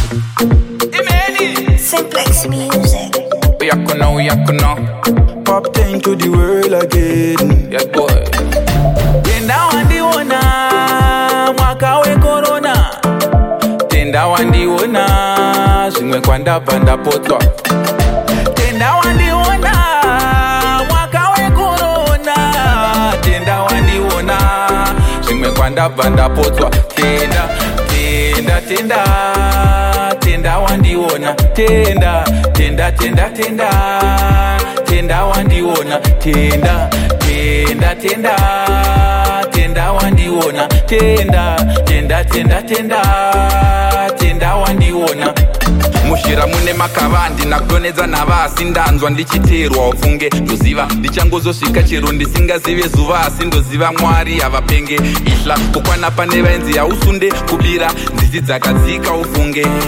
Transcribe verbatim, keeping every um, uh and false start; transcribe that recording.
Imeni Simplex music. We are gonna, we are gonna Popped into the world again. Yes boy. Tenda wandiona mwaka we corona. Tenda wandiona zvimwe kwandabva ndapotwa. Tenda wandiona mwaka we corona. Tenda wandiona zvimwe kwandabva ndapotwa. Tenda tenda tenda tenda wandiona. Tenda tenda tenda tenda tenda wandiona. Tenda tenda tenda tenda wandiona. Tenda tenda tenda tenda tenda wandiona. Mushira mune makavandi nakudonedza navasi ndanzwa ndichiteerwa ufunge ndoziva ndichangozosvika chero ndisingazive zuva asi ndoziva Mwari havapenge ihla kukwana pane vaenzi yausunde kubira nzizi dzakadzika ufunge